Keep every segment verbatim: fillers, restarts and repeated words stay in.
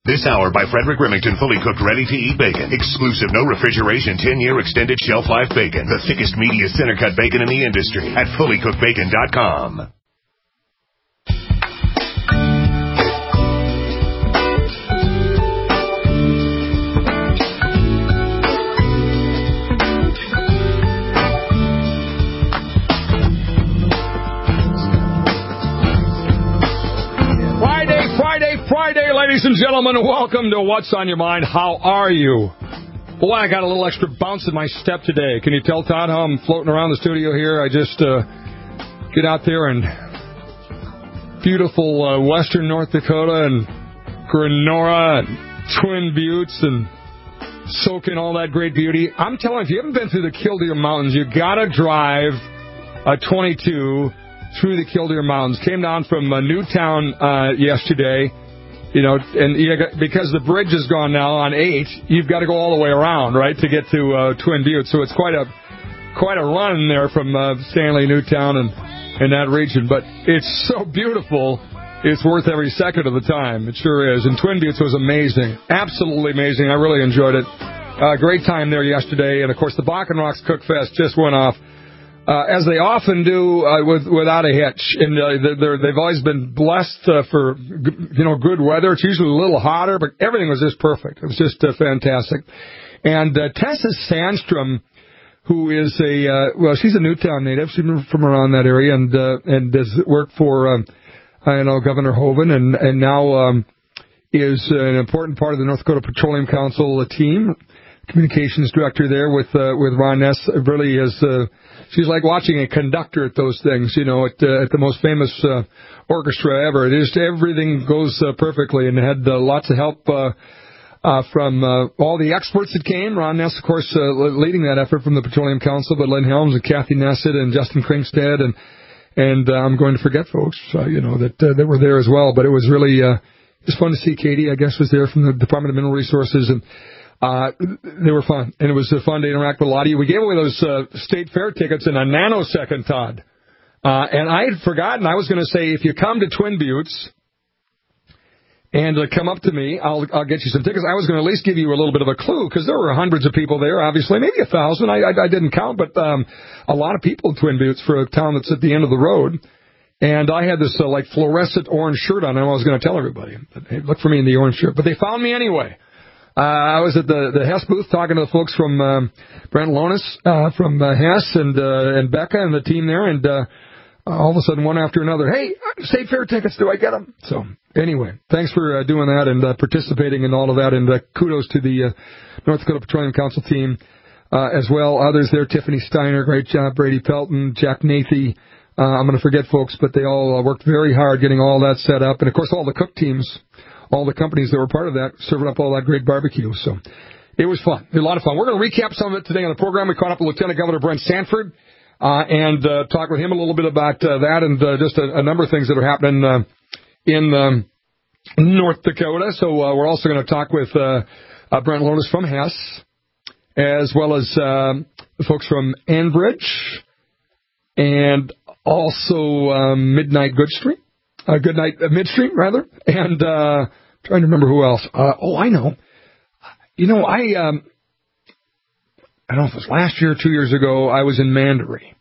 This hour by Frederick Remington, fully cooked, ready-to-eat bacon. Exclusive, no refrigeration, ten-year extended shelf life bacon. The thickest, meatiest, center-cut bacon in the industry at fully cooked bacon dot com. Friday, ladies and gentlemen, welcome to What's on Your Mind. How are you? Boy, I got a little extra bounce in my step today. Can you tell, Todd, how I'm floating around the studio here? I just uh, get out there and beautiful uh, western North Dakota and Grenora and Twin Buttes and soak in all that great beauty. I'm telling you, if you haven't been through the Killdeer Mountains, you got to drive a twenty-two through the Killdeer Mountains. Came down from uh, Newtown uh, yesterday. You know, and you got, because the bridge is gone now on eight, you've got to go all the way around, right, to get to uh, Twin Buttes. So it's quite a quite a run there from uh, Stanley, Newtown, and, and that region. But it's so beautiful, it's worth every second of the time. It sure is. And Twin Buttes was amazing, absolutely amazing. I really enjoyed it. Uh, great time there yesterday. And, of course, the Bakken Rocks Cook Fest just went off. Uh, as they often do, uh, with, without a hitch. And uh, they're, they've always been blessed uh, for, you know, good weather. It's usually a little hotter, but everything was just perfect. It was just uh, fantastic. And uh, Tessa Sandstrom, who is a, uh, well, she's a Newtown native. She's from around that area and uh, and does work for, um, I know, Governor Hoeven, and, and now um, is an important part of the North Dakota Petroleum Council team. Communications director there with uh, with Ron Ness. Really is uh, she's like watching a conductor at those things, you know, at, uh, at the most famous uh, orchestra ever. It is everything goes uh, perfectly, and had uh, lots of help uh, uh, from uh, all the experts that came. Ron Ness, of course, uh, leading that effort from the Petroleum Council, but Lynn Helms and Kathy Nessett and Justin Kringstad, and and uh, I'm going to forget folks, uh, you know, that uh, that were there as well. But it was really uh, it was fun to see. Katie, I guess, was there from the Department of Mineral Resources, and Uh, they were fun, and it was fun to interact with a lot of you. We gave away those uh, state fair tickets in a nanosecond, Todd. Uh, and I had forgotten, I was going to say, if you come to Twin Buttes and uh, come up to me, I'll, I'll get you some tickets. I was going to at least give you a little bit of a clue, because there were hundreds of people there, obviously, maybe a thousand. I, I, I didn't count, but um, a lot of people in Twin Buttes for a town that's at the end of the road. And I had this, uh, like, fluorescent orange shirt on, and I was going to tell everybody, hey, look for me in the orange shirt. But they found me anyway. Uh, I was at the, the Hess booth talking to the folks from um, Brent Lonis uh, from uh, Hess and uh, and Becca and the team there, and uh, all of a sudden, one after another, hey, state fair tickets, do I get them? So anyway, thanks for uh, doing that and uh, participating in all of that, and uh, kudos to the uh, North Dakota Petroleum Council team uh, as well. Others there, Tiffany Steiner, great job, Brady Pelton, Jack Nathy. Uh, I'm going to forget folks, but they all uh, worked very hard getting all that set up, and of course all the cook teams. All the companies that were part of that, serving up all that great barbecue. So it was fun. It was a lot of fun. We're going to recap some of it today on the program. We caught up with Lieutenant Governor Brent Sanford uh, and uh, talk with him a little bit about uh, that and uh, just a, a number of things that are happening uh, in um, North Dakota. So uh, we're also going to talk with uh, uh, Brent Lonis from Hess, as well as uh, the folks from Enbridge, and also um, Midnight Goodstream. Uh, good night, uh, midstream, rather. And uh, trying to remember who else. Uh, oh, I know. You know, I um, I don't know if it was last year or two years ago, I was in Mandaree.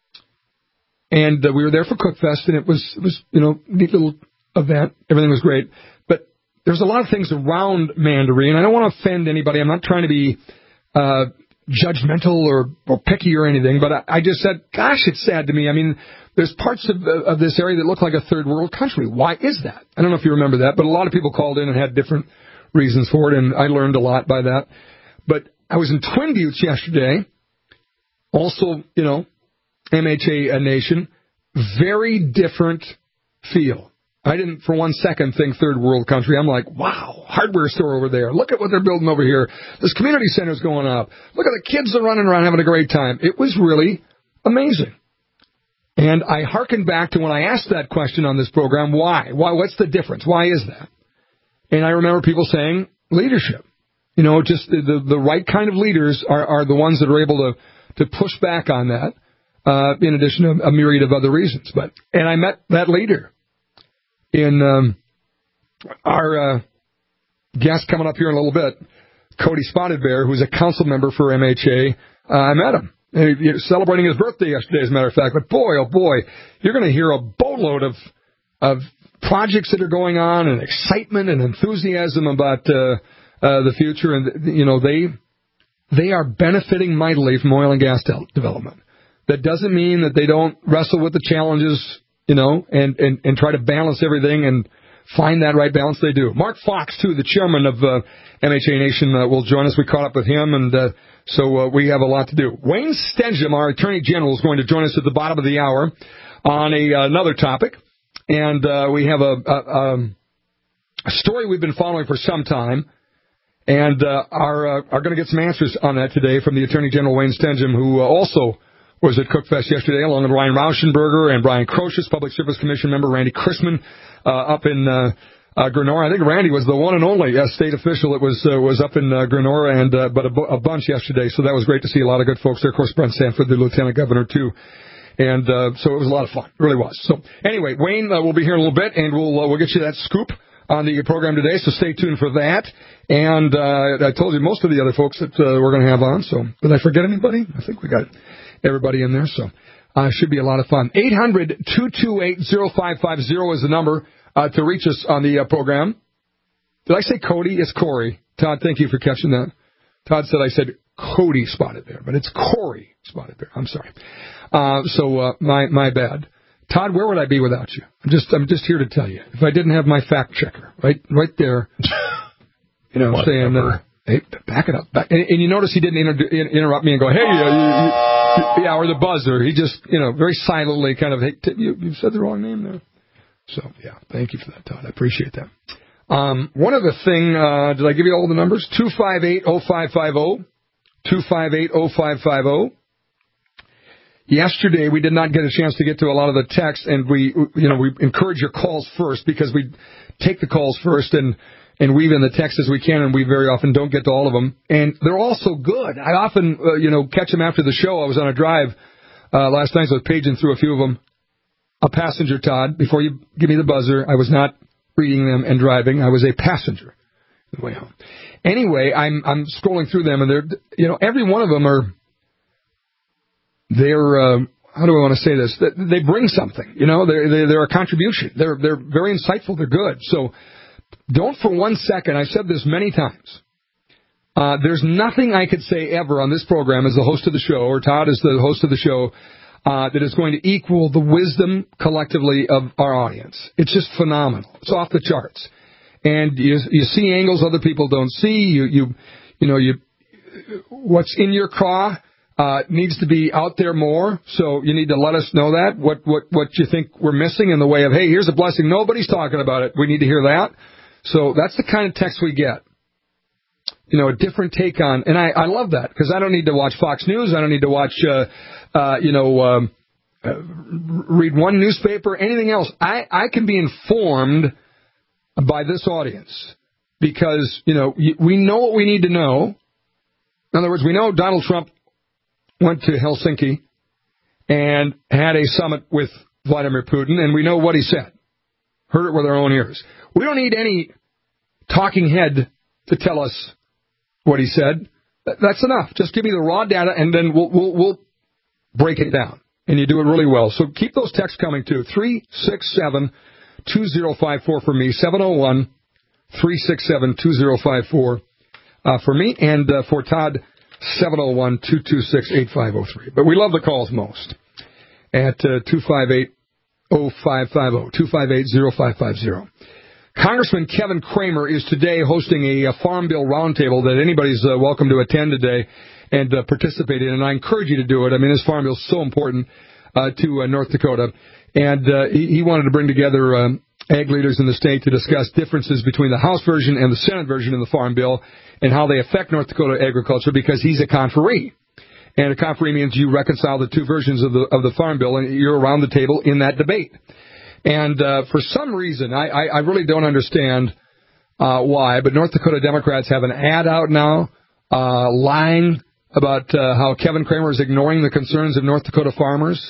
And uh, we were there for Cookfest, and it was, it was, you know, neat little event. Everything was great. But there's a lot of things around Mandaree, and I don't want to offend anybody. I'm not trying to be uh, judgmental or, or picky or anything, but I, I just said, gosh, it's sad to me. I mean, there's parts of, of this area that look like a third world country. Why is that? I don't know if you remember that, but a lot of people called in and had different reasons for it, and I learned a lot by that. But I was in Twin Buttes yesterday, also, you know, M H A nation, very different feel. I didn't for one second think third world country. I'm like, wow, hardware store over there. Look at what they're building over here. This community center's going up. Look at the kids that are running around having a great time. It was really amazing. And I hearkened back to when I asked that question on this program, why? Why? What's the difference? Why is that? And I remember people saying leadership. You know, just the, the, the right kind of leaders are, are the ones that are able to, to push back on that, uh, in addition to a myriad of other reasons. But and I met that leader in um, our uh, guest coming up here in a little bit, Cody Spotted Bear, who's a council member for M H A. Uh, I met him. He was celebrating his birthday yesterday, as a matter of fact. But boy, oh boy, you're going to hear a boatload of of projects that are going on and excitement and enthusiasm about uh, uh, the future. And, you know, they they are benefiting mightily from oil and gas de- development. That doesn't mean that they don't wrestle with the challenges, you know, and, and, and try to balance everything and find that right balance. They do. Mark Fox, too, the chairman of uh, M H A Nation, uh, will join us. We caught up with him, and uh, so uh, we have a lot to do. Wayne Stenjum, our Attorney General, is going to join us at the bottom of the hour on a, uh, another topic. And uh, we have a, a, um, a story we've been following for some time, and uh, are, uh, are going to get some answers on that today from the Attorney General, Wayne Stenjum, who uh, also was at Cookfest yesterday, along with Ryan Rauschenberger and Brian Crocius, Public Service Commission member Randy Chrisman, uh, up in uh, uh, Grenora. I think Randy was the one and only uh, state official that was uh, was up in uh, Grenora, and uh, but a, bu- a bunch yesterday, so that was great to see a lot of good folks there. Of course, Brent Sanford, the Lieutenant Governor, too. And uh, so it was a lot of fun. It really was. So anyway, Wayne uh, will be here in a little bit, and we'll uh, we'll get you that scoop on the program today, so stay tuned for that. And uh, I told you most of the other folks that uh, we're going to have on, so did I forget anybody? I think we got everybody in there, so uh, should be a lot of fun. eight hundred, two two eight, oh five five oh is the number uh, to reach us on the uh, program. Did I say Cody? It's Corey. Todd, thank you for catching that. Todd said I said Cody Spotted Bear, but it's Corey Spotted Bear. I'm sorry. Uh, so uh, my my bad. Todd, where would I be without you? I'm just I'm just here to tell you. If I didn't have my fact checker right right there, you know, saying, uh, hey, back it up. Back. And, and you notice he didn't inter- interrupt me and go, hey, uh, you, you, yeah, or the buzzer. He just, you know, very silently kind of, hey, t- you, you said the wrong name there. So, yeah, thank you for that, Todd. I appreciate that. Um, one other thing, uh, did I give you all the numbers? two five eight, oh five five oh. two five eight, oh five five oh. Yesterday, we did not get a chance to get to a lot of the text, and we, you know, we encourage your calls first because we take the calls first and, and weave in the text as we can, and we very often don't get to all of them. And they're all so good. I often, uh, you know, catch them after the show. I was on a drive uh, last night, so I was paging through a few of them. A passenger, Todd, before you give me the buzzer, I was not reading them and driving. I was a passenger on the way home. Anyway, I'm I'm scrolling through them, and they're, you know, every one of them are, they're, uh, how do I want to say this? They bring something, you know, they're, they're, they're a contribution. They're, they're very insightful. They're good. So don't for one second, I've said this many times, uh, there's nothing I could say ever on this program as the host of the show, or Todd as the host of the show, uh, that is going to equal the wisdom collectively of our audience. It's just phenomenal. It's off the charts. And you, you see angles other people don't see. You, you, you know, you, what's in your craw, Uh, needs to be out there more, so you need to let us know that, what, what, what you think we're missing in the way of, hey, here's a blessing, nobody's talking about it, we need to hear that. So that's the kind of text we get. You know, a different take on, and I, I love that, because I don't need to watch Fox News, I don't need to watch, uh, uh, you know, um, uh, read one newspaper, anything else. I, I can be informed by this audience, because, you know, we know what we need to know. In other words, we know Donald Trump went to Helsinki and had a summit with Vladimir Putin, and we know what he said. Heard it with our own ears. We don't need any talking head to tell us what he said. That's enough. Just give me the raw data, and then we'll, we'll, we'll break it down. And you do it really well. So keep those texts coming, too. three six seven, two oh five four for me, seven oh one, three six seven, two oh five four uh, for me, and uh, for Todd, seven oh one, two two six, eight five oh three. But we love the calls most at uh, two five eight, oh five five oh, two five eight, oh five five oh. Congressman Kevin Cramer is today hosting a, a Farm Bill roundtable that anybody's uh, welcome to attend today and uh, participate in, and I encourage you to do it. I mean, this Farm Bill is so important uh, to uh, North Dakota, and uh, he, he wanted to bring together um, ag leaders in the state to discuss differences between the House version and the Senate version of the Farm Bill and how they affect North Dakota agriculture, because he's a conferee. And a conferee means you reconcile the two versions of the of the Farm Bill, and you're around the table in that debate. And uh, for some reason, I, I, I really don't understand uh, why, but North Dakota Democrats have an ad out now uh, lying about uh, how Kevin Cramer is ignoring the concerns of North Dakota farmers.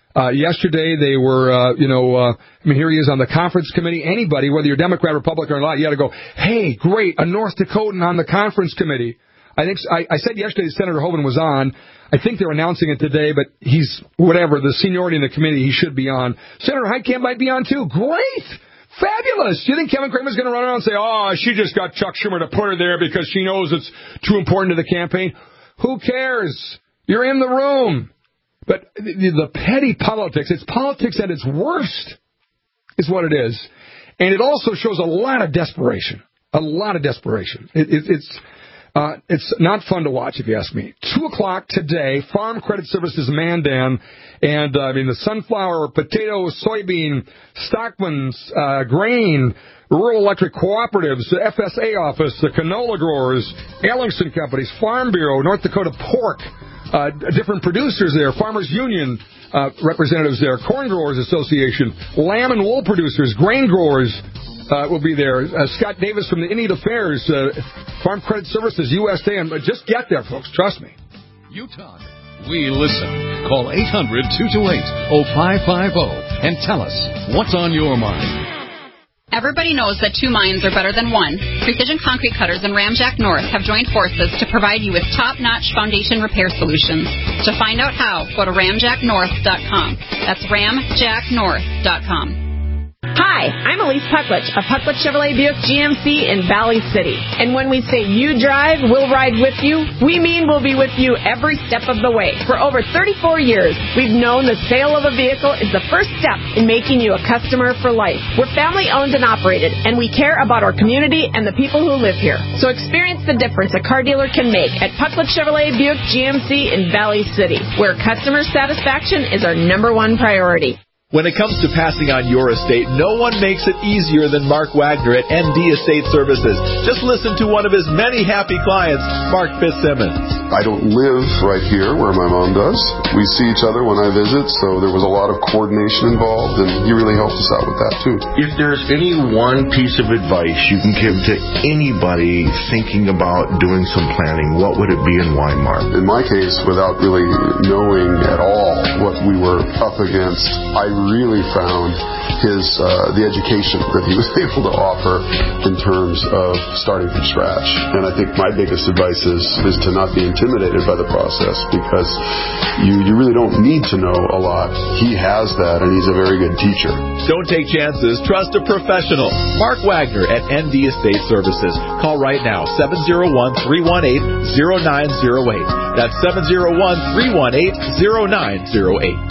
Uh, yesterday they were, uh, you know, uh, I mean, here he is on the conference committee. Anybody, whether you're Democrat, Republican or not, you got to go, hey, great, a North Dakotan on the conference committee. I think I, I said yesterday Senator Hoeven was on. I think they're announcing it today, but he's, whatever, the seniority in the committee, he should be on. Senator Heitkamp might be on, too. Great! Fabulous! Do you think Kevin Cramer's going to run around and say, oh, she just got Chuck Schumer to put her there because she knows it's too important to the campaign? Who cares? You're in the room. But the, the petty politics, it's politics at its worst, is what it is. And it also shows a lot of desperation. A lot of desperation. It, it, it's uh, it's not fun to watch, if you ask me. Two o'clock today, Farm Credit Services Mandan, and uh, I mean the sunflower, potato, soybean, Stockman's, uh, grain, Rural Electric Cooperatives, the F S A office, the canola growers, Ellingson Companies, Farm Bureau, North Dakota Pork. Uh, different producers there, Farmers Union uh, representatives there, Corn Growers Association, lamb and wool producers, grain growers uh, will be there. Uh, Scott Davis from the Indian Affairs, uh, Farm Credit Services, U S A, and just get there, folks. Trust me. You talk. We listen. Call eight hundred, two two eight, oh five five oh and tell us what's on your mind. Everybody knows that two minds are better than one. Precision Concrete Cutters and Ramjack North have joined forces to provide you with top-notch foundation repair solutions. To find out how, go to ramjack north dot com. That's ramjack north dot com. Hi, I'm Elise Pucklich of Pucklich Chevrolet Buick G M C in Valley City. And when we say you drive, we'll ride with you, we mean we'll be with you every step of the way. For over thirty-four years, we've known the sale of a vehicle is the first step in making you a customer for life. We're family owned and operated, and we care about our community and the people who live here. So experience the difference a car dealer can make at Pucklich Chevrolet Buick G M C in Valley City, where customer satisfaction is our number one priority. When it comes to passing on your estate, no one makes it easier than Mark Wagner at N D Estate Services. Just listen to one of his many happy clients, Mark Fitzsimmons. I don't live right here where my mom does. We see each other when I visit, so there was a lot of coordination involved, and he really helped us out with that, too. If there's any one piece of advice you can give to anybody thinking about doing some planning, what would it be and why, Mark? In my case, without really knowing at all what we were up against, I really found his uh, the education that he was able to offer in terms of starting from scratch. And I think my biggest advice is is to not be intimidated by the process, because you, you really don't need to know a lot. He has that, and he's a very good teacher. Don't take chances. Trust a professional. Mark Wagner at N D Estate Services. Call right now, seven oh one, three one eight, oh nine oh eight. That's seven oh one, three one eight, oh nine oh eight.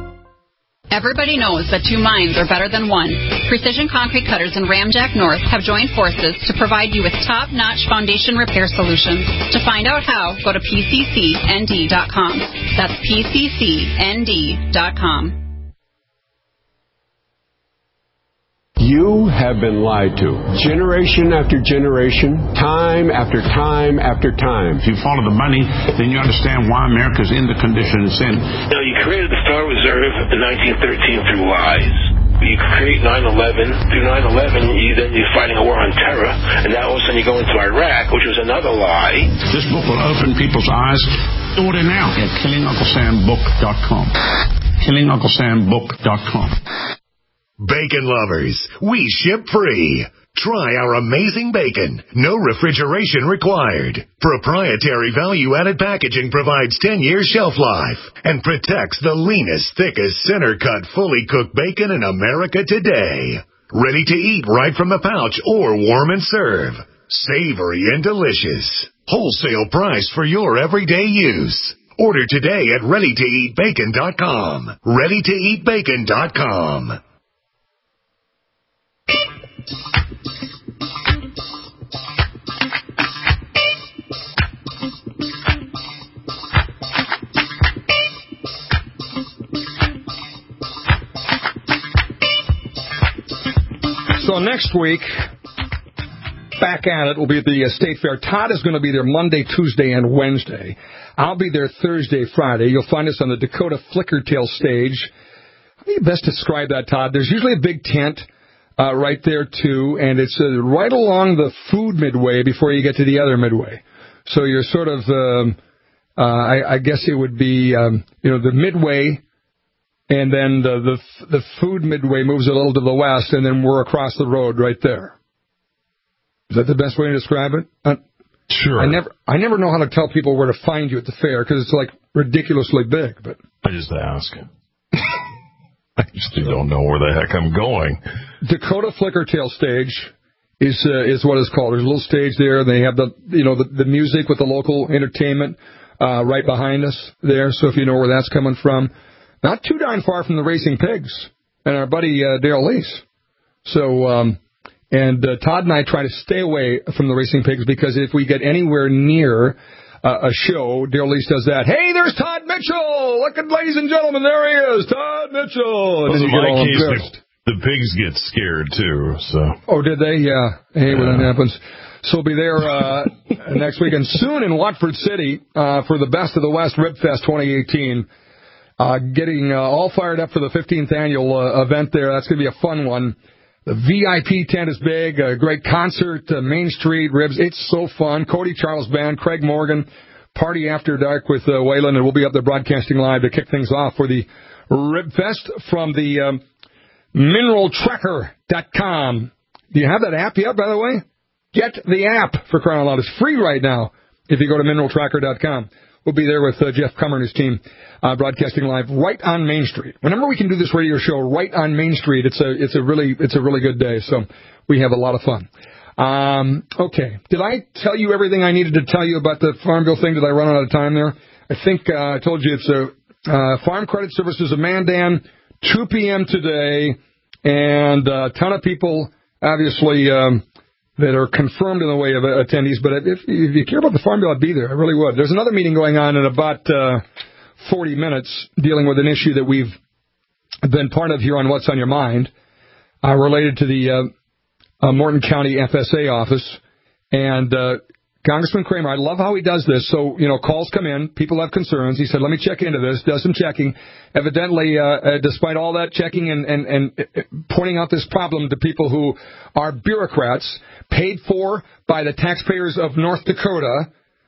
Everybody knows that two minds are better than one. Precision Concrete Cutters and Ramjack North have joined forces to provide you with top-notch foundation repair solutions. To find out how, go to P C C N D dot com. That's P C C N D dot com. You have been lied to. Generation after generation, time after time after time. If you follow the money, then you understand why America's in the condition it's in. Now, you created the Federal Reserve in nineteen thirteen through lies. You create nine eleven. Through nine eleven, you, then you're fighting a war on terror. And now all of a sudden you go into Iraq, which was another lie. This book will open people's eyes. Order now at killing uncle sam book dot com. killing uncle sam book dot com. Bacon lovers, we ship free. Try our amazing bacon. No refrigeration required. Proprietary value-added packaging provides ten years shelf life and protects the leanest, thickest, center-cut, fully cooked bacon in America today. Ready to eat right from the pouch or warm and serve. Savory and delicious. Wholesale price for your everyday use. Order today at ready to eat bacon dot com. ready to eat bacon dot com. So next week, back at it, we'll be at the State Fair. Todd is going to be there Monday, Tuesday, and Wednesday. I'll be there Thursday, Friday. You'll find us on the Dakota Flickertail stage. How do you best describe that, Todd? There's usually a big tent uh, right there, too, and it's uh, right along the food midway before you get to the other midway. So you're sort of, um, uh, I, I guess it would be, um, you know, the midway and then the, the the food midway moves a little to the west, and then we're across the road right there. Is that the best way to describe it? Uh, sure. I never I never know how to tell people where to find you at the fair because it's like ridiculously big. But I just ask. I just don't know where the heck I'm going. Dakota Flickertail Stage is uh, is what it's called. There's a little stage there. They have the you know the, the music with the local entertainment uh, right behind us there. So if you know where that's coming from, not too darn far from the Racing Pigs and our buddy uh, Daryl Lease. So um, and uh, Todd and I try to stay away from the Racing Pigs because if we get anywhere near Uh, a show, Daryl Lease does that. Hey, there's Todd Mitchell! Look at, ladies and gentlemen, there he is, Todd Mitchell! And well, then you in get all my case, embarrassed. the, the pigs get scared, too, so. Oh, did they? Yeah. Hey, yeah. when that happens. So we'll be there uh, next week. And soon in Watford City uh, for the Best of the West Rib Fest twenty eighteen. Uh, getting uh, all fired up for the fifteenth annual uh, event there. That's going to be a fun one. The V I P tent is big, a great concert, uh, Main Street Ribs. It's so fun. Cody Charles Band, Craig Morgan, Party After Dark with uh, Waylon, and we'll be up there broadcasting live to kick things off for the Rib Fest from the um, mineral tracker dot com. Do you have that app yet, by the way? Get the app, for crying out loud. It's free right now if you go to mineral tracker dot com. We'll be there with uh, Jeff Cummer and his team uh, broadcasting live right on Main Street. Whenever we can do this radio show right on Main Street, it's a it's a really it's a really good day. So we have a lot of fun. Um, okay. Did I tell you everything I needed to tell you about the Farmville thing? Did I run out of time there? I think uh, I told you it's a uh, Farm Credit Services of Mandan, two p.m. today, and a ton of people obviously. Um, that are confirmed in the way of attendees, but if, if you care about the Farm Bill, I'd be there. I really would. There's another meeting going on in about uh, forty minutes dealing with an issue that we've been part of here on What's on Your Mind, uh, related to the uh, uh, Morton County F S A office. And uh, Congressman Kramer, I love how he does this. So, you know, calls come in, people have concerns. He said, let me check into this, does some checking. Evidently, uh, uh, despite all that checking and, and, and uh, pointing out this problem to people who are bureaucrats, paid for by the taxpayers of North Dakota.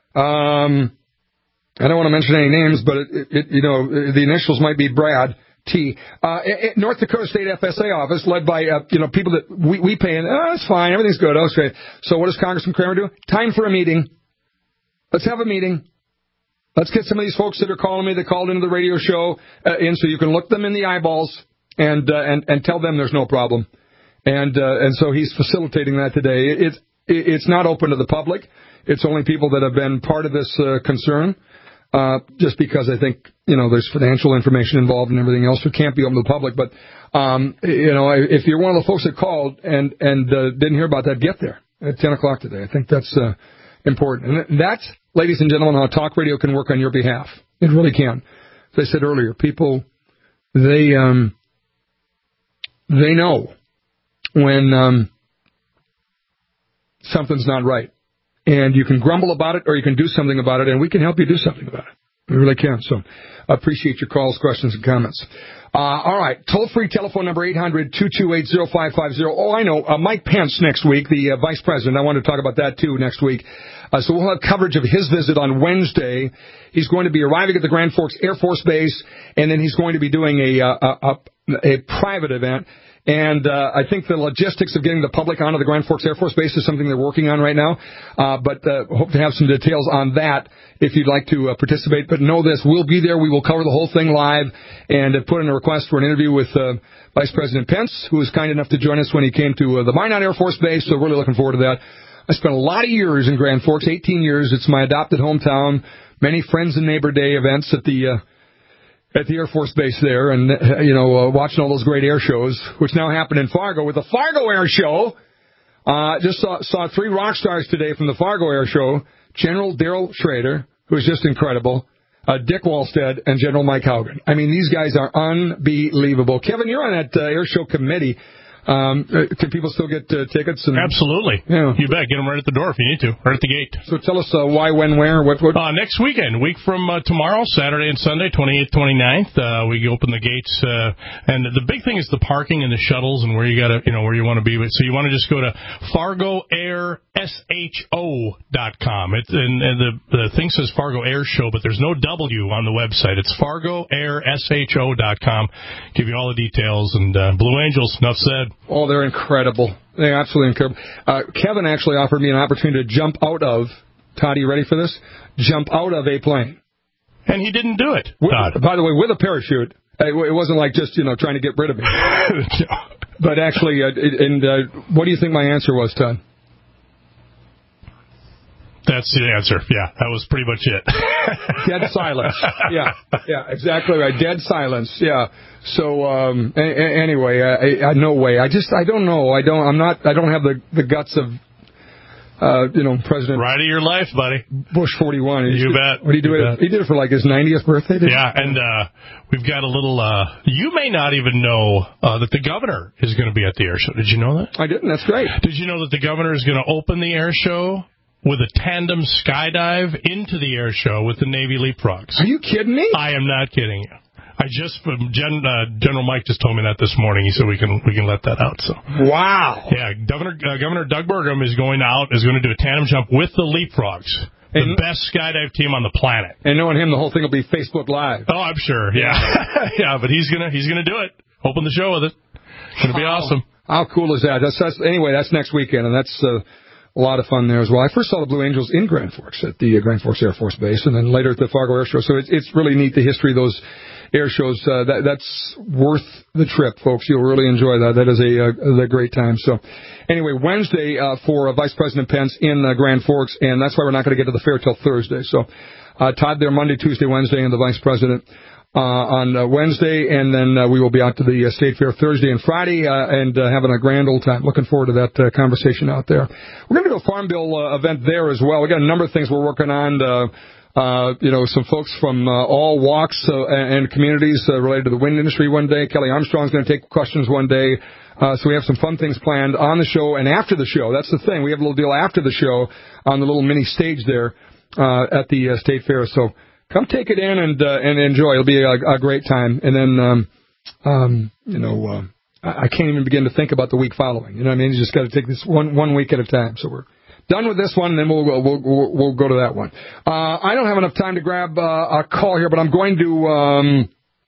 Um, I don't want to mention any names, but, it, it, you know, the initials might be Brad T. Uh, it, North Dakota State F S A office led by, uh, you know, people that we, we pay in. Oh, it's fine. Everything's good. Oh, it's great. So what does Congressman Kramer do? Time for a meeting. Let's have a meeting. Let's get some of these folks that are calling me that called into the radio show uh, in so you can look them in the eyeballs and, uh, and, and tell them there's no problem. And, uh, and so he's facilitating that today. It, it, it's not open to the public. It's only people that have been part of this uh, concern. Uh, just because I think, you know, there's financial information involved and everything else, so it can't be open to the public. But, um, you know, if you're one of the folks that called and, and uh, didn't hear about that, get there at ten o'clock today. I think that's uh, important. And that, ladies and gentlemen, how talk radio can work on your behalf. It really can. As I said earlier, people, they, um, they know when um, something's not right. And you can grumble about it or you can do something about it, and we can help you do something about it. We really can. So I appreciate your calls, questions, and comments. Uh, all right. Toll-free telephone number eight hundred, two two eight, oh five five oh. Oh, I know. Uh, Mike Pence next week, the uh, vice president. I want to talk about that, too, next week. Uh, so we'll have coverage of his visit on Wednesday. He's going to be arriving at the Grand Forks Air Force Base, and then he's going to be doing a, uh, a, a, a private event. And uh, I think the logistics of getting the public onto the Grand Forks Air Force Base is something they're working on right now. Uh, but uh, hope to have some details on that if you'd like to uh, participate. But know this, we'll be there. We will cover the whole thing live and have put in a request for an interview with uh, Vice President Pence, who was kind enough to join us when he came to uh, the Minot Air Force Base. So really looking forward to that. I spent a lot of years in Grand Forks, eighteen years. It's my adopted hometown. Many Friends and Neighbor Day events at the... Uh, at the Air Force Base there, and, uh, you know, uh, watching all those great air shows, which now happen in Fargo with the Fargo Air Show. Uh, just saw, saw three rock stars today from the Fargo Air Show, General Daryl Schrader, who's just incredible, uh, Dick Wallstead, and General Mike Haugen. I mean, these guys are unbelievable. Kevin, you're on that uh, air show committee. Um, uh, can people still get uh, tickets? And, Absolutely. Yeah. You bet. Get them right at the door if you need to, right at the gate. So tell us uh, why, when, where, what, what? Uh, next weekend, week from uh, tomorrow, Saturday and Sunday, twenty-eighth, twenty-ninth. Uh, we open the gates, uh, and the big thing is the parking and the shuttles and where you got to, you know, where you want to be. So you want to just go to Fargo Air Sho dot com. It, and, and the, the thing says Fargo Air Show, but there's no W on the website. It's Fargo Air Sho dot com. Give you all the details. And uh, Blue Angels, enough said. Oh, they're incredible. They're absolutely incredible. Uh, Kevin actually offered me an opportunity to jump out of, Todd, you ready for this? Jump out of a plane. And he didn't do it, Todd. With, by the way, with a parachute. It wasn't like just, you know, trying to get rid of me. But actually, uh, and uh, what do you think my answer was, Todd? That's the answer. Yeah, that was pretty much it. Dead silence. Yeah, yeah, exactly right. Dead silence. Yeah. So um, a- a- anyway, I, I, no way. I just I don't know. I don't. I'm not. I don't have the the guts of. Uh, you know, President. Ride of your life, buddy. Bush forty-one. You bet. What did he do? You it? He did it for like his ninetieth birthday. Didn't yeah, he? and uh, we've got a little. Uh, you may not even know uh, that the governor is going to be at the air show. Did you know that? I didn't. That's great. Did you know that the governor is going to open the air show with a tandem skydive into the air show with the Navy leapfrogs? Are you kidding me? I am not kidding you. I just Gen, uh, General Mike just told me that this morning. He said we can we can let that out. So wow. Yeah, Governor uh, Governor Doug Burgum is going out is going to do a tandem jump with the leapfrogs. The and, best skydive team on the planet. And knowing him, the whole thing will be Facebook Live. Oh, I'm sure. Yeah, yeah. But he's gonna he's gonna do it. Open the show with it. It's gonna be how, awesome. How cool is that? That's, that's anyway. That's next weekend, and that's. Uh, A lot of fun there as well. I first saw the Blue Angels in Grand Forks at the uh, Grand Forks Air Force Base, and then later at the Fargo Air Show. So it's it's really neat, the history of those air shows. Uh, that that's worth the trip, folks. You'll really enjoy that. That is a, a, a great time. So anyway, Wednesday uh, for uh, Vice President Pence in uh, Grand Forks, and that's why we're not going to get to the fair till Thursday. So uh, Todd there Monday, Tuesday, Wednesday, and the Vice President. Uh, on uh, Wednesday, and then uh, we will be out to the uh, State Fair Thursday and Friday, uh, and uh, having a grand old time. Looking forward to that uh, conversation out there. We're going to do a Farm Bill uh, event there as well. We got a number of things we're working on. Uh, uh, you know, some folks from uh, all walks uh, and communities uh, related to the wind industry one day. Kelly Armstrong's going to take questions one day. Uh, so we have some fun things planned on the show and after the show. That's the thing. We have a little deal after the show on the little mini stage there uh, at the uh, State Fair. So. Come take it in and uh, and enjoy. It'll be a, a great time. And then, um, um, you know, uh, I can't even begin to think about the week following. You know what I mean? You just got to take this one one week at a time. So we're done with this one, and then we'll we'll we'll, we'll go to that one. Uh, I don't have enough time to grab uh, a call here, but I'm going to. Um,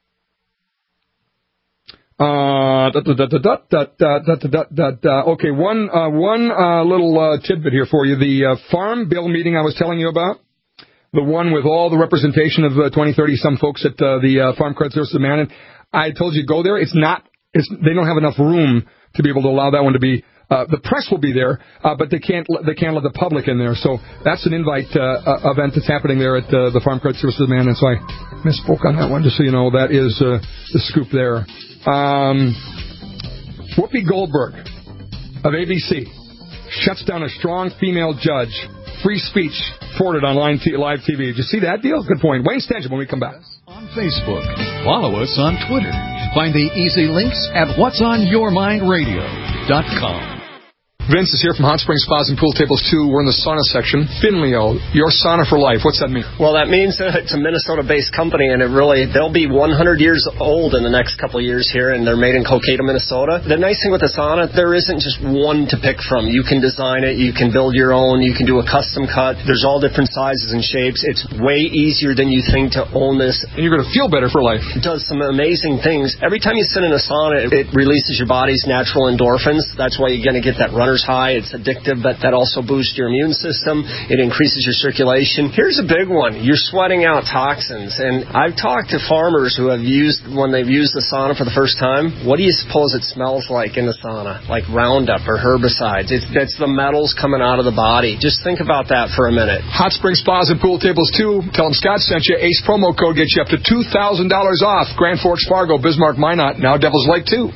uh, da, da, da, da, da, da, da, da, da, da. Okay, one uh, one uh, little uh, tidbit here for you. The uh, Farm Bill meeting I was telling you about. The one with all the representation of uh, twenty, thirty some folks at uh, the uh, Farm Credit Services of Mannon. I told you go there. It's not. It's they don't have enough room to be able to allow that one to be. Uh, the press will be there, uh, but they can't. They can't let the public in there. So that's an invite uh, uh, event that's happening there at uh, the Farm Credit Services of Mannon. So I misspoke on that one, just so you know. That is uh, the scoop there. Um, Whoopi Goldberg of A B C shuts down a strong female judge. Free speech forwarded on live T V. Did you see that deal? Good point. Wayne Stanton when we come back. On Facebook. Follow us on Twitter. Find the easy links at whats on your mind radio dot com. Vince is here from Hot Springs Spas and Pool Tables two. We're in the sauna section. Finleo, your sauna for life. What's that mean? Well, that means uh, it's a Minnesota-based company, and it really they'll be one hundred years old in the next couple of years here, and they're made in Cokato, Minnesota. The nice thing with the sauna, there isn't just one to pick from. You can design it. You can build your own. You can do a custom cut. There's all different sizes and shapes. It's way easier than you think to own this. And you're going to feel better for life. It does some amazing things. Every time you sit in a sauna, it, it releases your body's natural endorphins. That's why you're going to get that runner's high. It's addictive, but that also boosts your immune system. It increases your circulation. Here's a big one. You're sweating out toxins. And I've talked to farmers who have used, when they've used the sauna for the first time, what do you suppose it smells like in the sauna? Like Roundup or herbicides. It's, it's the metals coming out of the body. Just think about that for a minute. Hot Springs Spas and Pool Tables two. Tell them Scott sent you. ACE promo code gets you up to two thousand dollars off. Grand Forks, Fargo, Bismarck, Minot, now Devil's Lake too.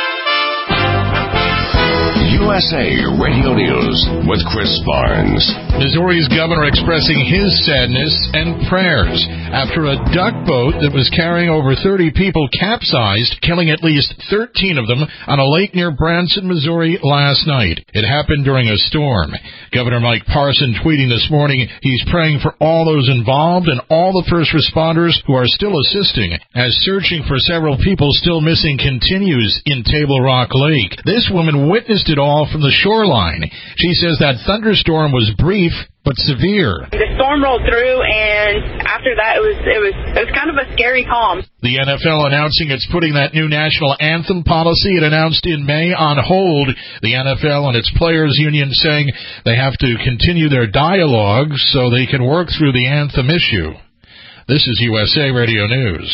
U S A Radio News with Chris Barnes. Missouri's governor expressing his sadness and prayers after a duck boat that was carrying over thirty people capsized, killing at least thirteen of them on a lake near Branson, Missouri last night. It happened during a storm. Governor Mike Parson tweeting this morning he's praying for all those involved and all the first responders who are still assisting as searching for several people still missing continues in Table Rock Lake. This woman witnessed it all from the shoreline. She says that thunderstorm was brief but severe. The storm rolled through, and after that, it was it was it was kind of a scary calm. The N F L announcing it's putting that new national anthem policy it announced in May on hold. The N F L and its players union saying they have to continue their dialogue so they can work through the anthem issue. This is U S A Radio News.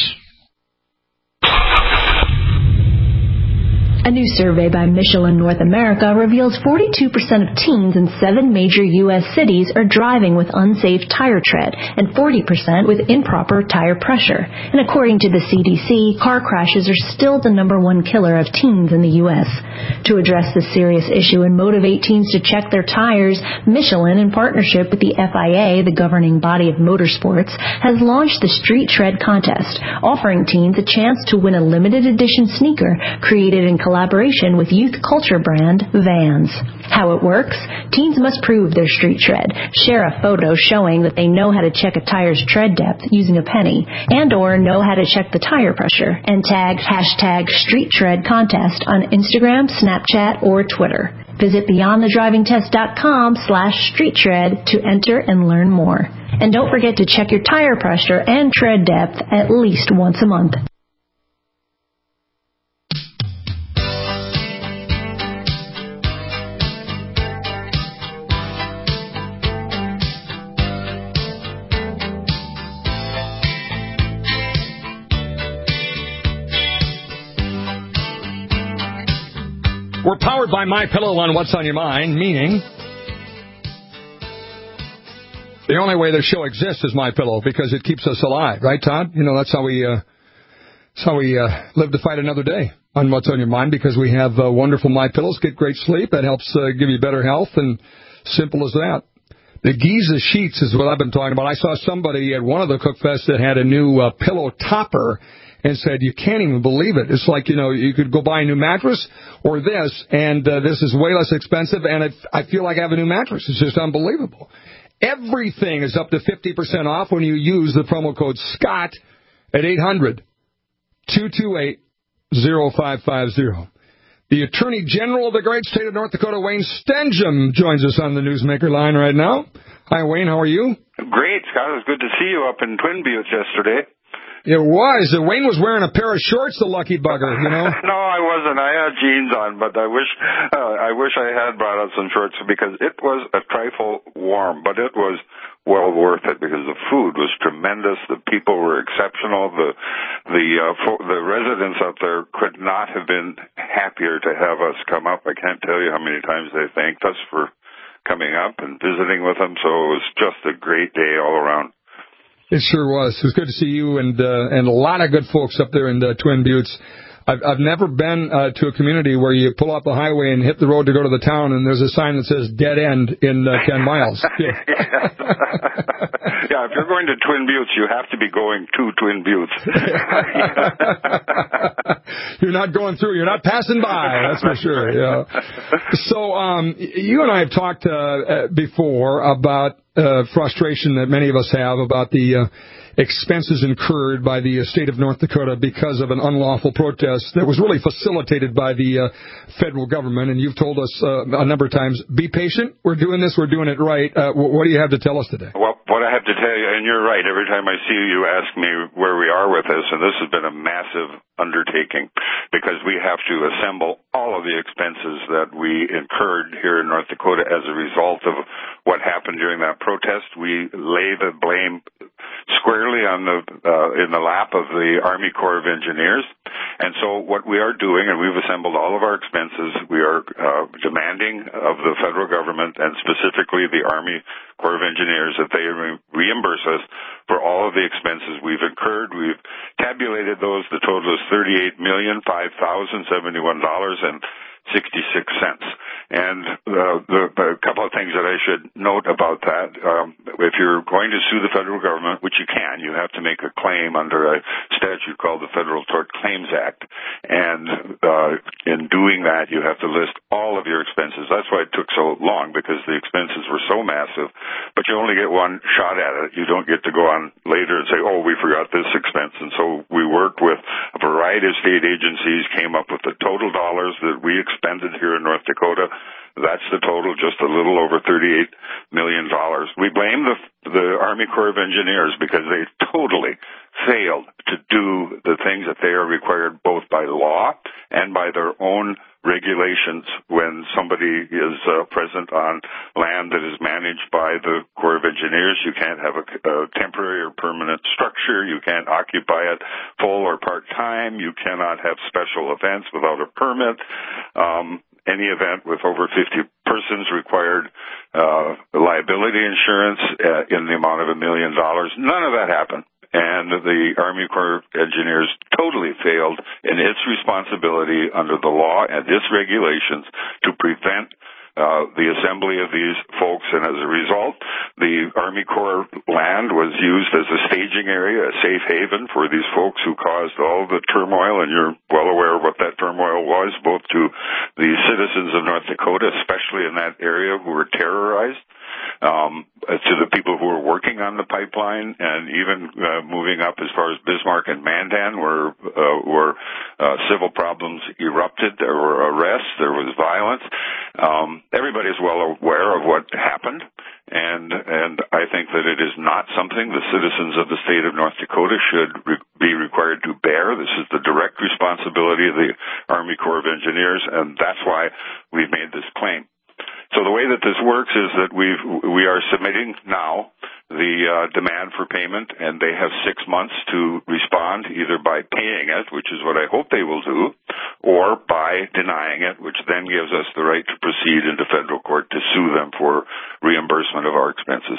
A new survey by Michelin North America reveals forty-two percent of teens in seven major U S cities are driving with unsafe tire tread and forty percent with improper tire pressure. And according to the C D C, car crashes are still the number one killer of teens in the U S. To address this serious issue and motivate teens to check their tires, Michelin, in partnership with the F I A, the governing body of motorsports, has launched the Street Tread Contest, offering teens a chance to win a limited edition sneaker created in collaboration with youth culture brand Vans. How it works? Teens must prove their street tread, share a photo showing that they know how to check a tire's tread depth using a penny, and or know how to check the tire pressure, and tag hashtag Street Tread Contest on Instagram, Snapchat, or Twitter. Visit beyond the driving test dot com slash street tread to enter and learn more. And don't forget to check your tire pressure and tread depth at least once a month. We're powered by MyPillow on What's on Your Mind, meaning the only way the show exists is MyPillow because it keeps us alive, right, Todd? You know, that's how we uh, that's how we uh, live to fight another day on What's on Your Mind, because we have uh, wonderful MyPillows, get great sleep. That helps uh, give you better health, and simple as that. The Giza sheets is what I've been talking about. I saw somebody at one of the Cook Fests that had a new uh, pillow topper and said, you can't even believe it. It's like, you know, you could go buy a new mattress or this, and uh, this is way less expensive, and it, I feel like I have a new mattress. It's just unbelievable. Everything is up to fifty percent off when you use the promo code SCOTT at eight hundred, two two eight, oh five five oh. The Attorney General of the great state of North Dakota, Wayne Stenjum, joins us on the Newsmaker line right now. Hi, Wayne. How are you? Great, Scott. It was good to see you up in Twin Buttes yesterday. It was. Wayne was wearing a pair of shorts, the lucky bugger, you know? No, I wasn't. I had jeans on, but I wish uh, I wish I had brought out some shorts because it was a trifle warm, but it was well worth it because the food was tremendous. The people were exceptional. The the uh, fo- the residents out there could not have been happier to have us come up. I can't tell you how many times they thanked us for coming up and visiting with them. So it was just a great day all around. It sure was. It was good to see you and uh, and a lot of good folks up there in the Twin Buttes. I've I've never been uh, to a community where you pull off the highway and hit the road to go to the town, and there's a sign that says dead end in uh, ten miles. Yeah. Yeah, if you're going to Twin Buttes, you have to be going to Twin Buttes. You're not going through. You're not passing by. That's for sure. Yeah. So um, you and I have talked uh, before about uh, frustration that many of us have about the uh, expenses incurred by the state of North Dakota because of an unlawful protest that was really facilitated by the uh, federal government. And you've told us uh, a number of times, be patient. We're doing this. We're doing it right. Uh, what do you have to tell us today? Well, what I have to tell you, and you're right, every time I see you, you ask me where we are with this, and this has been a massive undertaking because we have to assemble all of the expenses that we incurred here in North Dakota as a result of what happened during that protest. We lay the blame squarely on the uh, in the lap of the Army Corps of Engineers. And so what we are doing, and we've assembled all of our expenses, we are uh, demanding of the federal government and specifically the Army Corps of Engineers that they re- reimburse us for all of the expenses we've incurred. We've tabulated those. The total is thirty-eight million five thousand seventy-one dollars and sixty-six cents. And uh, the, the couple of things that I should note about that, um, if you're going to sue the federal government, which you can, you have to make a claim under a statute called the Federal Tort Claims Act. And uh, in doing that, you have to list all of your expenses. That's why it took so long, because the expenses were so massive. But you only get one shot at it. You don't get to go on later and say, oh, we forgot this expense. And so we worked with a variety of state agencies, came up with the total dollars that we expended here in North Dakota. That's the total, just a little over thirty-eight million dollars. We blame the, the Army Corps of Engineers because they totally failed to do the things that they are required both by law and by their own regulations when somebody is uh, present on land that is managed by the Corps of Engineers. You can't have a, a temporary or permanent structure. You can't occupy it full or part-time. You cannot have special events without a permit. Um, any event with over fifty persons required uh, liability insurance uh, in the amount of a million dollars. None of that happened. And the Army Corps of Engineers totally failed in its responsibility under the law and its regulations to prevent uh, the assembly of these folks. And as a result, the Army Corps land was used as a staging area, a safe haven for these folks who caused all the turmoil. And you're well aware of what that turmoil was, both to the citizens of North Dakota, especially in that area, who were terrorized. Um, to the people who were working on the pipeline, and even uh, moving up as far as Bismarck and Mandan, where uh, where uh, civil problems erupted. There were arrests. There was violence. Um, everybody is well aware of what happened, and and I think that it is not something the citizens of the state of North Dakota should re- be required to bear. This is the direct responsibility of the Army Corps of Engineers, and that's why we've made this claim. So the way that this works is that we've, we are submitting now the uh, demand for payment, and they have six months to respond, either by paying it, which is what I hope they will do, or by denying it, which then gives us the right to proceed into federal court to sue them for reimbursement of our expenses.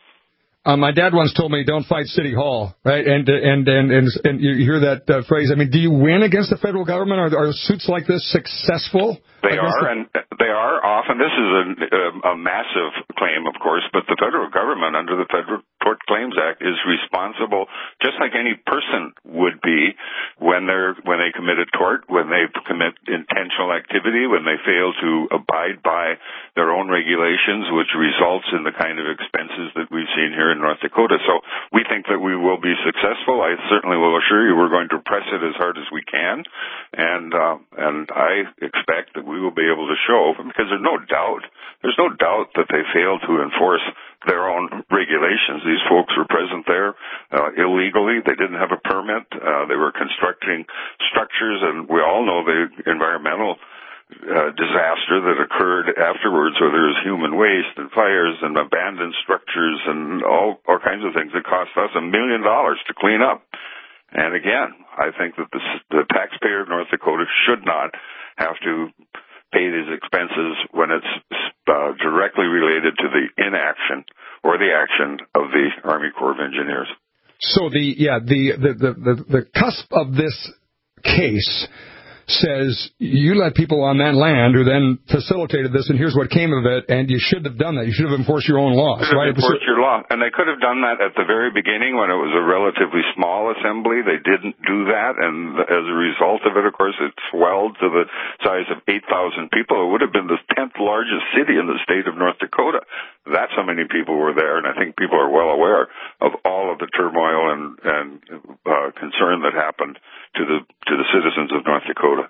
Uh, my dad once told me, "Don't fight City Hall," right? And and and and, and you hear that uh, phrase. I mean, do you win against the federal government? Are, are suits like this successful? They are, the- and they are often. This is a, a, a massive claim, of course, but the federal government, under the Federal Tort Claims Act, is responsible, just like any person would be, when they're when they commit a tort, when they commit intentional activity, when they fail to abide by their own regulations, which results in the kind of expenses that we've seen here in North Dakota. So we think that we will be successful. I certainly will assure you we're going to press it as hard as we can, and uh, and I expect that we will be able to show, because there's no doubt, there's no doubt that they failed to enforce their own regulations. These folks were present there uh, illegally. They didn't have a permit. Uh, they were constructing structures, and we all know the environmental Uh, disaster that occurred afterwards, where there was human waste and fires and abandoned structures and all, all kinds of things that cost us a million dollars to clean up. And again, I think that the, the taxpayer of North Dakota should not have to pay these expenses when it's uh, directly related to the inaction or the action of the Army Corps of Engineers. So the yeah the the the, the, the cusp of this case says you let people on that land who then facilitated this, and here's what came of it, and you should have done that. You should have enforced your own laws, should right? Have enforced your law. And they could have done that at the very beginning when it was a relatively small assembly. They didn't do that, and as a result of it, of course, it swelled to the size of eight thousand people. It would have been the tenth largest city in the state of North Dakota. That's how many people were there, and I think people are well aware of all of the turmoil and, and uh, concern that happened to the to the citizens of North Dakota.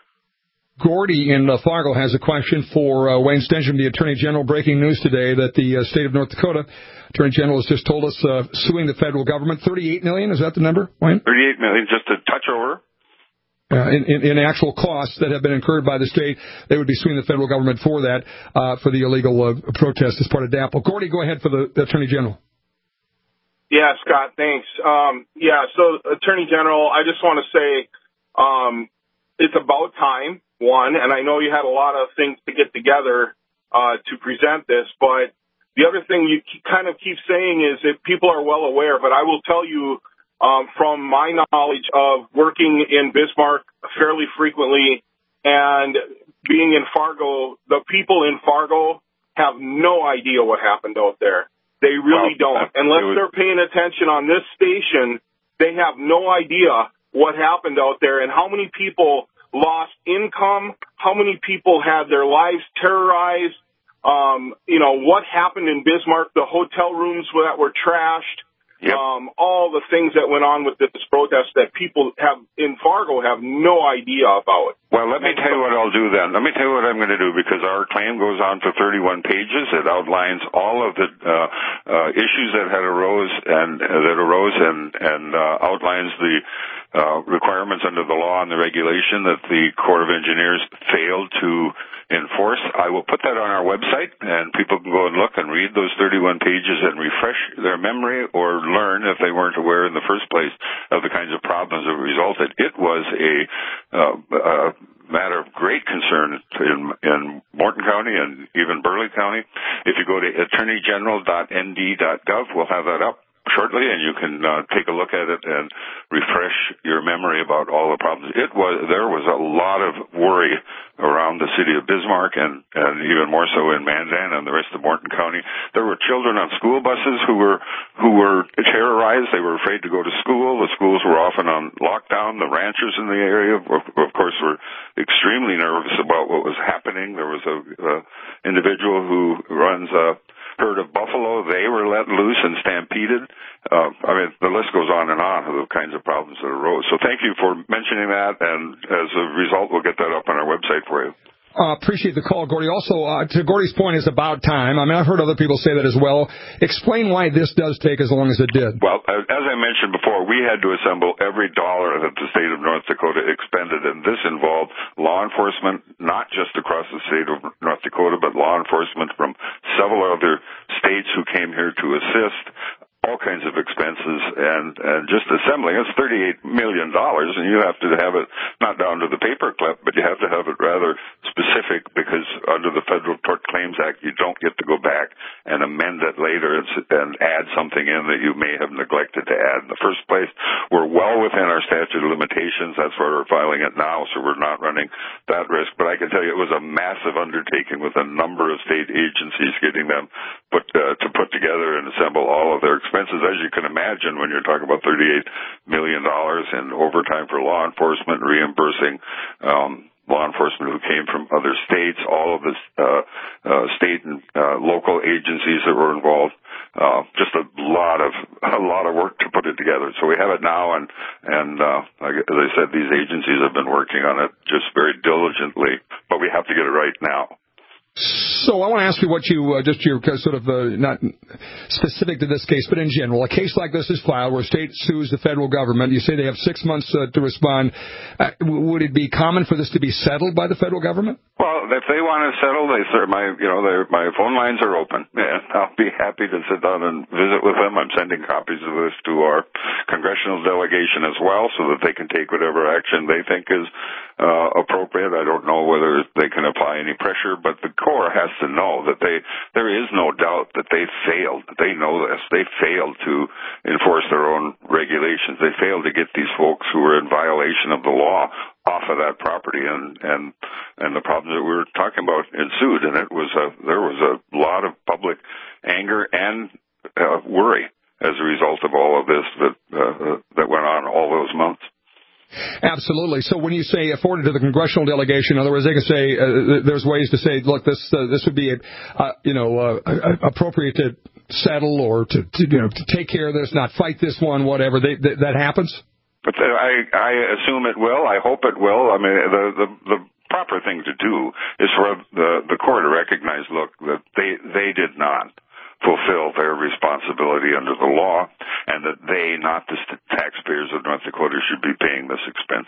Gordy in uh, Fargo has a question for uh, Wayne Stensham, the Attorney General. Breaking news today that the uh, state of North Dakota Attorney General has just told us uh, suing the federal government. thirty-eight million dollars, is that the number, Wayne? thirty-eight million dollars, just a touch over. Uh, in, in, in actual costs that have been incurred by the state, they would be suing the federal government for that, uh, for the illegal uh, protest as part of DAPL. Gordy, go ahead for the, the Attorney General. Yeah, Scott, thanks. Um, yeah, so Attorney General, I just want to say um, it's about time, one, and I know you had a lot of things to get together uh, to present this, but the other thing you kind of keep saying is that people are well aware, but I will tell you um, from my knowledge of working in Bismarck fairly frequently and being in Fargo, the people in Fargo have no idea what happened out there. They really Well, don't. Unless was- they're paying attention on this station, they have no idea what happened out there and how many people lost income, how many people had their lives terrorized, um, you know, what happened in Bismarck, the hotel rooms that were trashed. Yep. Um, all the things that went on with this protest that people have in Fargo have no idea about. Well, let me tell you what I'll do then. Let me tell you what I'm going to do, because our claim goes on for thirty-one pages. It outlines all of the uh, uh, issues that had arose and uh, that arose, and and uh, outlines the uh, requirements under the law and the regulation that the Corps of Engineers failed to enforce. I will put that on our website, and people can go and look and read those thirty-one pages and refresh their memory, or learn, if they weren't aware in the first place, of the kinds of problems that resulted. It was a uh, uh, matter of great concern in, in Morton County and even Burleigh County. If you go to attorney general dot n d dot gov, we'll have that up shortly, and you can uh, take a look at it and refresh your memory about all the problems. It was there was a lot of worry around the city of Bismarck, and, and even more so in Mandan and the rest of Morton County. There were children on school buses who were who were terrorized. They were afraid to go to school. The schools were often on lockdown. The ranchers in the area, of, of course, were extremely nervous about what was happening. There was a uh, individual who runs a herd of buffalo. They were let loose and stampeded. Uh, I mean, the list goes on and on of the kinds of problems that arose. So thank you for mentioning that, and as a result, we'll get that up on our website for you. Uh, appreciate the call, Gordy. Also, uh, to Gordy's point, is about time. I mean, I've heard other people say that as well. Explain why this does take as long as it did. Well, as I mentioned before, we had to assemble every dollar that the state of North Dakota expended, and this involved law enforcement, not just across the state of North Dakota, but law enforcement from several other states who came here to assist. All kinds of expenses, and, and just assembling it's thirty-eight million dollars, and you have to have it not down to the paper clip, but you have to have it rather specific, because under the Federal Tort Claims Act, you don't get to go back and amend it later and, and add something in that you may have neglected to add in the first place. We're well within our statute of limitations. That's why we're filing it now, so we're not running that risk. But I can tell you it was a massive undertaking with a number of state agencies getting them put uh, to put together and assemble all of their expenses. As you can imagine, when you're talking about thirty-eight million dollars in overtime for law enforcement, reimbursing um, law enforcement who came from other states, all of the uh, uh, state and uh, local agencies that were involved, uh, just a lot of a lot of work to put it together. So we have it now, and and uh, like, as I said, these agencies have been working on it just very diligently, but we have to get it right now. So I want to ask you what you, uh, just your sort of, uh, not specific to this case, but in general, a case like this is filed where a state sues the federal government. You say they have six months uh, to respond. Uh, would it be common for this to be settled by the federal government? Well, if they want to settle, they sir, my you know my phone lines are open, and I'll be happy to sit down and visit with them. I'm sending copies of this to our congressional delegation as well, so that they can take whatever action they think is uh, appropriate. I don't know whether they can apply any pressure, but the Corps has to know that they there is no doubt that they failed. They know this. They failed to enforce their own regulations. They failed to get these folks who were in violation of the law off of that property, and and and the problems that we were talking about ensued, and it was a there was a lot of public anger and uh, worry as a result of all of this that uh, that went on all those months. Absolutely. So when you say afforded to the congressional delegation, in other words, they can say uh, there's ways to say, look, this uh, this would be uh, you know uh, appropriate to settle or to, to you know to take care of this, not fight this one, whatever. They, th- that happens. But the, I I assume it will. I hope it will. I mean, the the the proper thing to do is for the the Corps to recognize, look, that they they did not fulfill their responsibility under the law, and that they, not the taxpayers of North Dakota, should be paying this expense.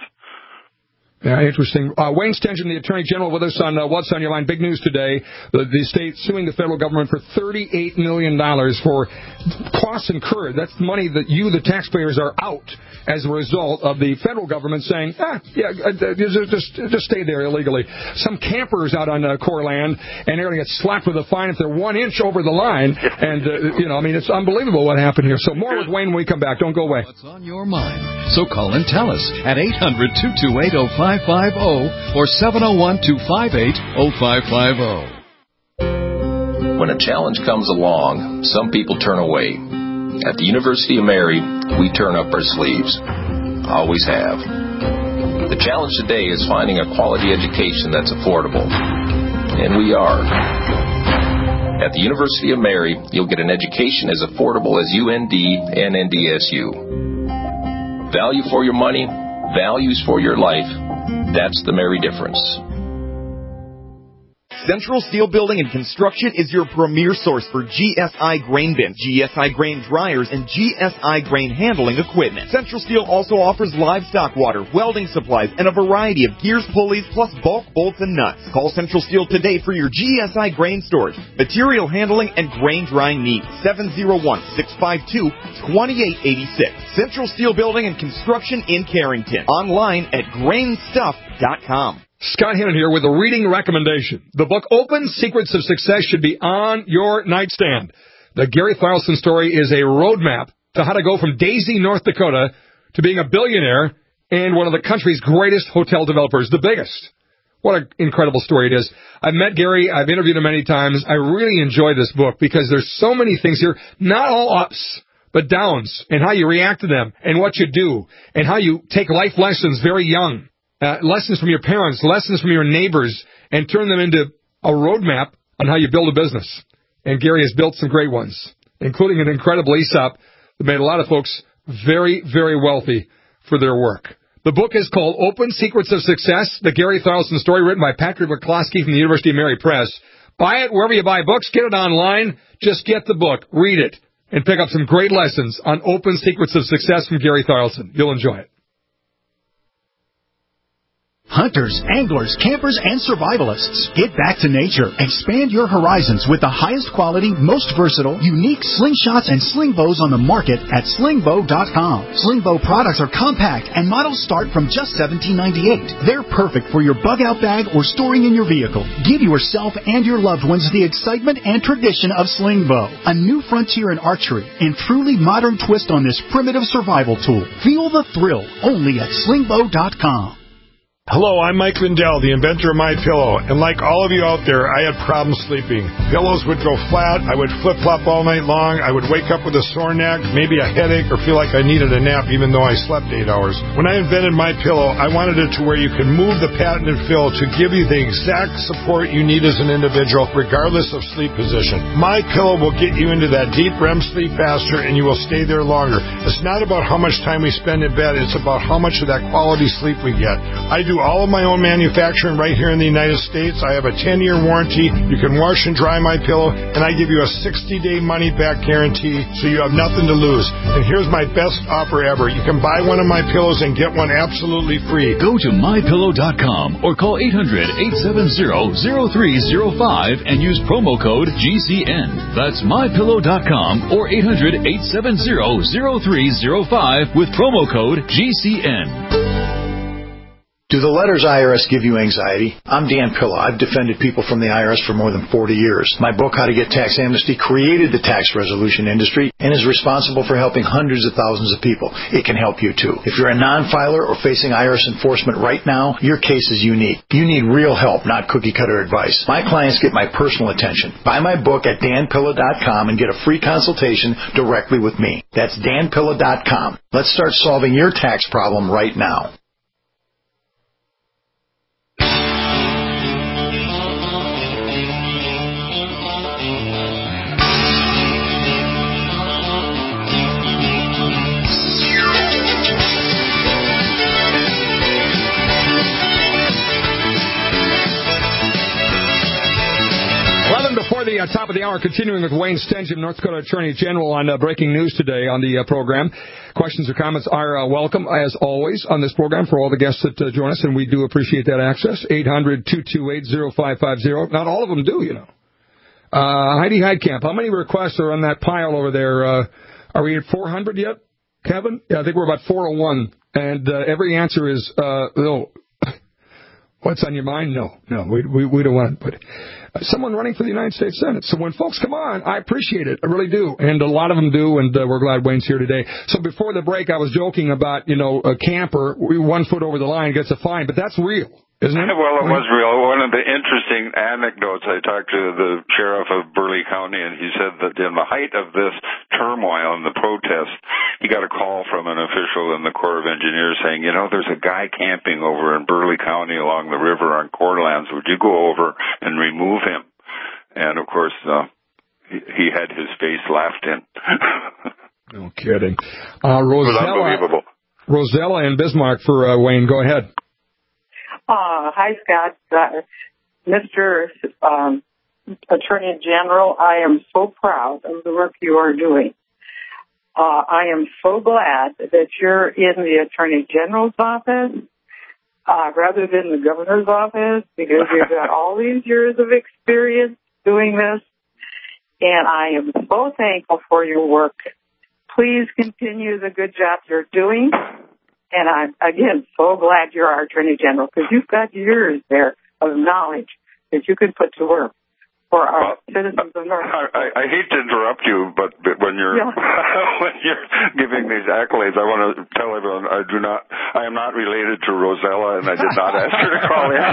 Yeah, interesting. Uh, Wayne Stengen, the Attorney General, with us on uh, What's on Your Line. Big news today. The, the state suing the federal government for thirty-eight million dollars for costs incurred. That's money that you, the taxpayers, are out as a result of the federal government saying, ah, yeah, just, just, just stay there illegally. Some campers out on uh, Corps land, and they're going to get slapped with a fine if they're one inch over the line. And, uh, you know, I mean, it's unbelievable what happened here. So more with Wayne when we come back. Don't go away. What's on your mind? So call and tell us at eight hundred, two two eight, oh five five oh or seven oh one, two five eight, oh five five oh. When a challenge comes along, some people turn away. At the University of Mary, we turn up our sleeves. Always have. The challenge today is finding a quality education that's affordable. And we are. At the University of Mary, you'll get an education as affordable as U N D and N D S U. Value for your money, values for your life. That's the Mary difference. Central Steel Building and Construction is your premier source for G S I grain bins, G S I grain dryers, and G S I grain handling equipment. Central Steel also offers livestock water, welding supplies, and a variety of gears, pulleys, plus bulk bolts and nuts. Call Central Steel today for your G S I grain storage, material handling, and grain drying needs. seven oh one, six five two, two eight eight six. Central Steel Building and Construction in Carrington. Online at grain stuff dot com. Scott Hannon here with a reading recommendation. The book Open Secrets of Success should be on your nightstand. The Gary Tharlson story is a roadmap to how to go from Daisy, North Dakota, to being a billionaire and one of the country's greatest hotel developers, the biggest. What an incredible story it is. I've met Gary. I've interviewed him many times. I really enjoy this book because there's so many things here, not all ups, but downs, and how you react to them, and what you do, and how you take life lessons very young. Uh, lessons from your parents, lessons from your neighbors, and turn them into a roadmap on how you build a business. And Gary has built some great ones, including an incredible E S O P that made a lot of folks very, very wealthy for their work. The book is called Open Secrets of Success, the Gary Tharlson story, written by Patrick McCloskey from the University of Mary Press. Buy it wherever you buy books. Get it online. Just get the book, read it, and pick up some great lessons on Open Secrets of Success from Gary Tharlson. You'll enjoy it. Hunters, anglers, campers, and survivalists. Get back to nature. Expand your horizons with the highest quality, most versatile, unique slingshots and sling bows on the market at sling bow dot com. Sling bow products are compact and models start from just seventeen ninety-eight. They're perfect for your bug out bag or storing in your vehicle. Give yourself and your loved ones the excitement and tradition of sling bow. A new frontier in archery and truly modern twist on this primitive survival tool. Feel the thrill only at sling bow dot com. Hello, I'm Mike Lindell, the inventor of MyPillow, and like all of you out there, I had problems sleeping. Pillows would go flat, I would flip-flop all night long, I would wake up with a sore neck, maybe a headache, or feel like I needed a nap even though I slept eight hours. When I invented MyPillow, I wanted it to where you can move the patented fill to give you the exact support you need as an individual, regardless of sleep position. MyPillow will get you into that deep R E M sleep faster, and you will stay there longer. It's not about how much time we spend in bed, it's about how much of that quality sleep we get. I do all of my own manufacturing right here in the United States. I have a ten-year warranty. You can wash and dry my pillow, and I give you a sixty-day money-back guarantee, so you have nothing to lose. And here's my best offer ever. You can buy one of my pillows and get one absolutely free. Go to my pillow dot com or call eight hundred, eight seven zero, zero three zero five and use promo code G C N. That's my pillow dot com or eight hundred, eight seven zero, zero three zero five with promo code G C N. Do the letters I R S give you anxiety? I'm Dan Pilla. I've defended people from the I R S for more than forty years. My book, How to Get Tax Amnesty, created the tax resolution industry and is responsible for helping hundreds of thousands of people. It can help you too. If you're a non-filer or facing I R S enforcement right now, your case is unique. You need real help, not cookie-cutter advice. My clients get my personal attention. Buy my book at dan pilla dot com and get a free consultation directly with me. That's dan pilla dot com. Let's start solving your tax problem right now. Before the uh, top of the hour, continuing with Wayne Stenjum, North Dakota Attorney General, on uh, breaking news today on the uh, program. Questions or comments are uh, welcome, as always, on this program for all the guests that uh, join us, and we do appreciate that access. eight hundred, two two eight, zero five five zero. Not all of them do, you know. Uh, Heidi Heidkamp, how many requests are on that pile over there? Uh, are we at four hundred yet, Kevin? Yeah, I think we're about four oh one, and uh, every answer is uh, no. What's on your mind? No, no, we we, we don't want to put it. Someone running for the United States Senate. So when folks come on, I appreciate it. I really do. And a lot of them do, and uh, we're glad Wayne's here today. So before the break, I was joking about, you know, a camper, one foot over the line gets a fine, but that's real. isn't it? Well, it was real. One of the interesting anecdotes, I talked to the sheriff of Burleigh County, and he said that in the height of this turmoil and the protest, he got a call from an official in the Corps of Engineers saying, you know, there's a guy camping over in Burleigh County along the river on Corps lands. Would you go over and remove him? And, of course, uh, he, he had his face laughed in. No kidding. Uh, Rosella, Rosella and Bismarck for uh, Wayne. Go ahead. Uh, hi, Scott. Uh, Mister Um, Attorney General, I am so proud of the work you are doing. Uh, I am so glad that you're in the Attorney General's office uh, rather than the governor's office, because you've got all these years of experience doing this, and I am so thankful for your work. Please continue the good job you're doing. And I'm, again, so glad you're our Attorney General, because you've got years there of knowledge that you can put to work for our well, citizens of North Dakota. I, I hate to interrupt you, but when you're yeah. when you're giving these accolades, I want to tell everyone I do not, I am not related to Rosella, and I did not ask her to call in.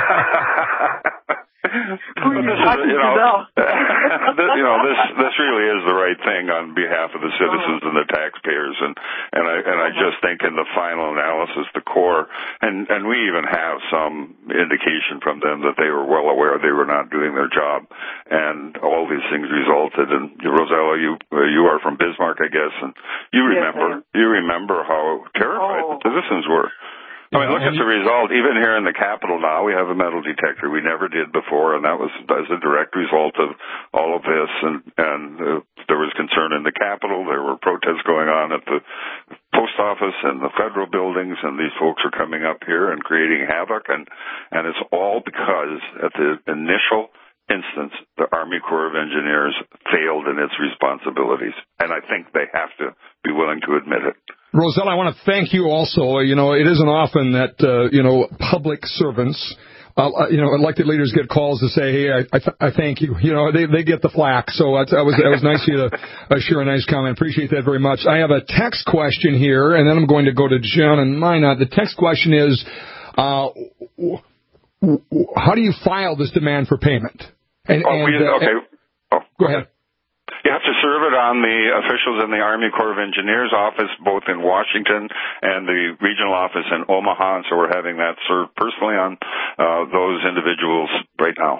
But this is, you know, this, you know, this this really is the right thing on behalf of the citizens and the taxpayers, and and I and I just think in the final analysis, the Corps, and and we even have some indication from them that they were well aware they were not doing their job, and all these things resulted. And Rosella, you you are from Bismarck, I guess, and you remember yes, you remember how terrified oh. the citizens were. I mean, look at the result. Even here in the Capitol now, we have a metal detector we never did before, and that was as a direct result of all of this. And, and uh, there was concern in the Capitol. There were protests going on at the post office and the federal buildings, and these folks are coming up here and creating havoc. And, and it's all because at the initial instance, the Army Corps of Engineers failed in its responsibilities. And I think they have to be willing to admit it. Rosella, I want to thank you also. You know, it isn't often that, uh, you know, public servants, uh, you know, elected leaders get calls to say, hey, I, I, th- I thank you. You know, they, they get the flack. So that was, that was nice of you to uh, share a nice comment. Appreciate that very much. I have a text question here, and then I'm going to go to John and Minot. The text question is, uh, how do you file this demand for payment? And, oh, and, we, uh, okay. Oh, go ahead. You have to serve it on the officials in the Army Corps of Engineers office, both in Washington and the regional office in Omaha, and so we're having that served personally on uh, those individuals right now.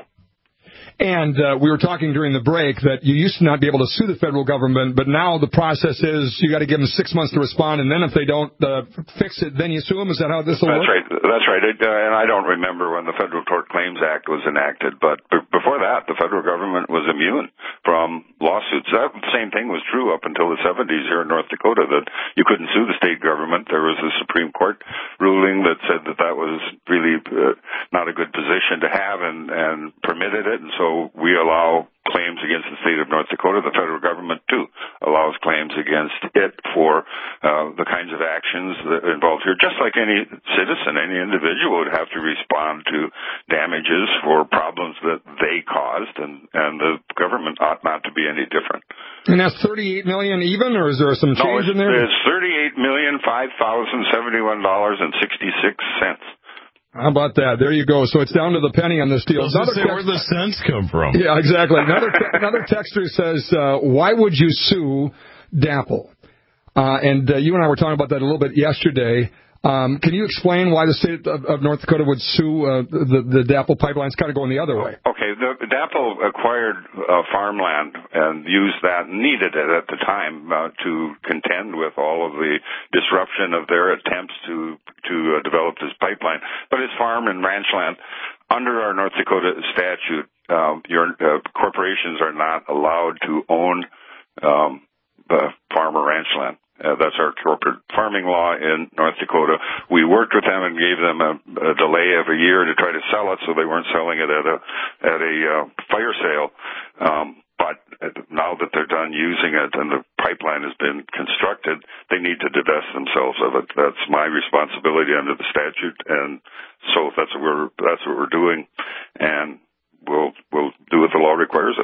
And uh, we were talking during the break that you used to not be able to sue the federal government, but now the process is you got to give them six months to respond, and then if they don't uh, fix it, then you sue them. Is that how this will work? That's right. That's right. It, uh, and I don't remember when the Federal Tort Claims Act was enacted, but b- before that, the federal government was immune from lawsuits. That same thing was true up until the seventies here in North Dakota, that you couldn't sue the state government. There was a Supreme Court ruling that said that that was really uh, not a good position to have, and, and permitted it, and so So we allow claims against the state of North Dakota. The federal government, too, allows claims against it for uh, the kinds of actions that are involved here. Just like any citizen, any individual would have to respond to damages for problems that they caused, and, and the government ought not to be any different. And that's thirty-eight million dollars even, or is there some change no, in there? It's thirty-eight million five thousand seventy-one dollars and sixty-six cents. How about that? There you go. So it's down to the penny on this deal. Another say, text- where the cents come from? Yeah, exactly. Another te- another texter says, uh, why would you sue DAPL? Uh, and uh, you and I were talking about that a little bit yesterday. Um, can you explain why the state of, of North Dakota would sue uh, the, the DAPL pipeline? It's kind of going the other way. Okay, the DAPL acquired uh, farmland and used that, needed it at the time uh, to contend with all of the disruption of their attempts to to uh, develop this pipeline. But it's farm and ranch land. Under our North Dakota statute, uh, your uh, corporations are not allowed to own um, uh, farm or ranch land. Uh, that's our corporate farming law in North Dakota. We worked with them and gave them a, a delay of a year to try to sell it, so they weren't selling it at a at a uh, fire sale. Um, but now that they're done using it and the pipeline has been constructed, they need to divest themselves of it. That's my responsibility under the statute, and so that's what we're that's what we're doing, and we'll we'll do what the law requires of me.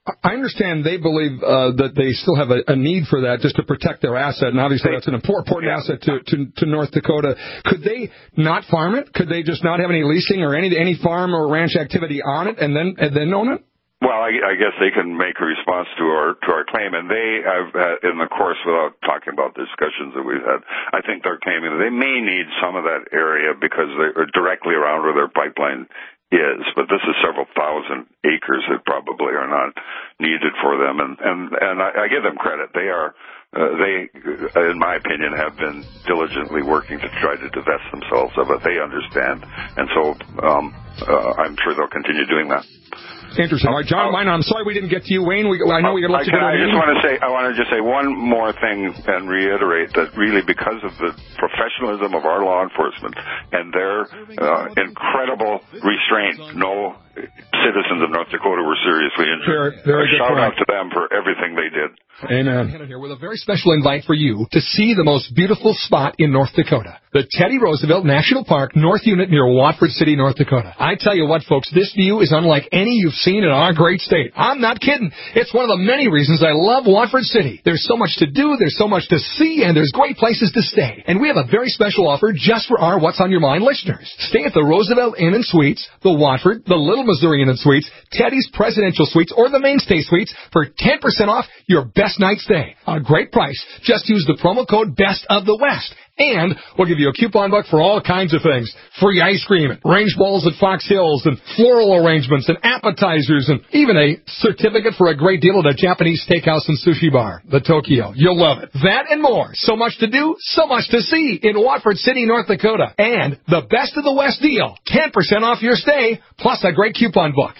I understand they believe uh, that they still have a, a need for that just to protect their asset, and obviously that's an important, important asset to, to, to North Dakota. Could they not farm it? Could they just not have any leasing or any any farm or ranch activity on it and then and then own it? Well, I, I guess they can make a response to our to our claim, and they have, uh, in the course, without talking about discussions that we've had, I think they're claiming that they may need some of that area because they're directly around where their pipeline is, but this is several thousand acres that probably are not needed for them, and and and I, I give them credit. They are, uh, they, in my opinion, have been diligently working to try to divest themselves of it. They understand, and so um, uh, I'm sure they'll continue doing that. Interesting. All right, John, mine, I'm sorry we didn't get to you, Wayne. We, I know we got to let you go. I just want to say, I want to just say one more thing and reiterate that really because of the professionalism of our law enforcement and their uh, incredible restraint, no citizens of North Dakota were seriously injured. Very, very good shout point. out to them for everything they did. Amen. Here with a very special invite for you to see the most beautiful spot in North Dakota, the Teddy Roosevelt National Park North Unit near Watford City, North Dakota. I tell you what, folks, this view is unlike any you've seen in our great state. I'm not kidding. It's one of the many reasons I love Watford City. There's so much to do, there's so much to see, and there's great places to stay. And we have a very special offer just for our What's on Your Mind listeners. Stay at the Roosevelt Inn and Suites, the Watford, the Little Missouri Inn and Suites, Teddy's Presidential Suites, or the Mainstay Suites for ten percent off your best night stay. A great price. Just use the promo code Best of the West. And we'll give you a coupon book for all kinds of things. Free ice cream, range balls at Fox Hills, and floral arrangements, and appetizers, and even a certificate for a great deal at a Japanese steakhouse and sushi bar, the Tokyo. You'll love it. That and more. So much to do, so much to see in Watford City, North Dakota. And the Best of the West deal. ten percent off your stay, plus a great coupon book.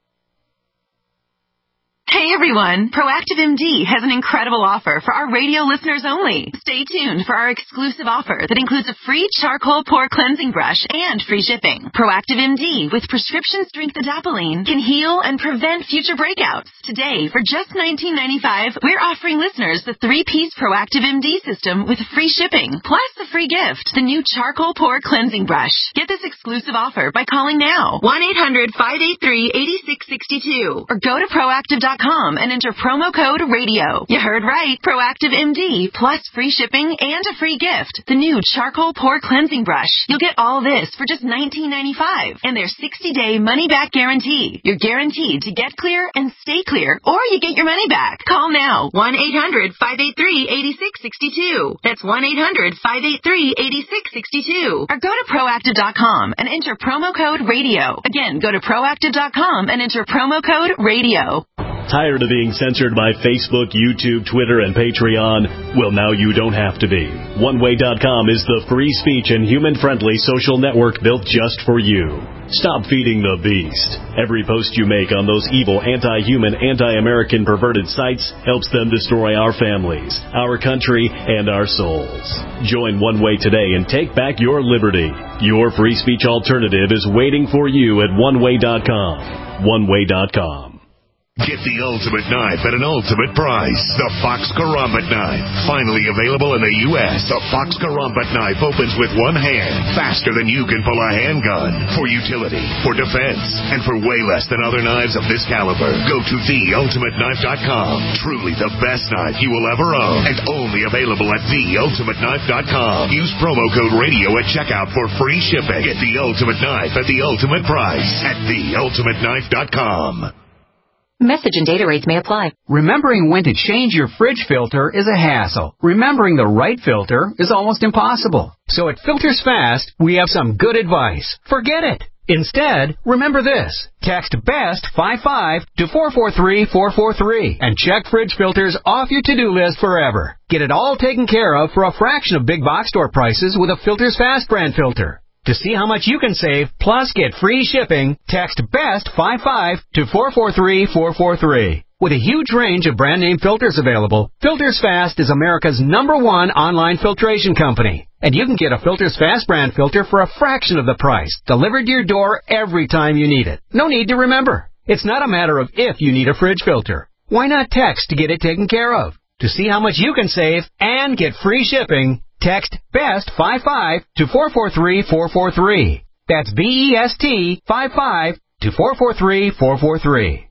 Hey everyone, Proactive M D has an incredible offer for our radio listeners only. Stay tuned for our exclusive offer that includes a free charcoal pore cleansing brush and free shipping. Proactive M D with prescription strength adapalene can heal and prevent future breakouts. Today, for just nineteen ninety-five dollars, we're offering listeners the three-piece Proactive M D system with free shipping, plus the free gift, the new charcoal pore cleansing brush. Get this exclusive offer by calling now, one eight hundred, five eight three, eight six six two, or go to proactive dot com and enter promo code radio. You heard right. Proactive M D plus free shipping and a free gift. The new charcoal pore cleansing brush. You'll get all this for just nineteen ninety-five dollars and their sixty-day money-back guarantee. You're guaranteed to get clear and stay clear, or you get your money back. Call now. one eight hundred, five eight three, eight six six two. That's one eight hundred, five eight three, eight six six two. Or go to proactive dot com and enter promo code radio. Again, go to proactive dot com and enter promo code radio. Tired of being censored by Facebook, YouTube, Twitter, and Patreon? Well, now you don't have to be. one way dot com is the free speech and human-friendly social network built just for you. Stop feeding the beast. Every post you make on those evil, anti-human, anti-American perverted sites helps them destroy our families, our country, and our souls. Join One Way today and take back your liberty. Your free speech alternative is waiting for you at one way dot com. one way dot com. Get the ultimate knife at an ultimate price. The Fox Karambit knife. Finally available in the U S The Fox Karambit knife opens with one hand, faster than you can pull a handgun. For utility, for defense, and for way less than other knives of this caliber. Go to the ultimate knife dot com. Truly the best knife you will ever own. And only available at the ultimate knife dot com. Use promo code radio at checkout for free shipping. Get the ultimate knife at the ultimate price at the ultimate knife dot com. Message and data rates may apply. Remembering when to change your fridge filter is a hassle. Remembering the right filter is almost impossible. So at Filters Fast, we have some good advice. Forget it. Instead, remember this. Text BEST fifty-five to four four three, four four three and check fridge filters off your to-do list forever. Get it all taken care of for a fraction of big box store prices with a Filters Fast brand filter. To see how much you can save, plus get free shipping, text BEST fifty-five to four four three, four four three. With a huge range of brand name filters available, Filters Fast is America's number one online filtration company. And you can get a Filters Fast brand filter for a fraction of the price, delivered to your door every time you need it. No need to remember. It's not a matter of if you need a fridge filter. Why not text to get it taken care of? To see how much you can save and get free shipping, text BEST fifty-five to four four three, four four three. That's B E S T fifty-five to four four three, four four three.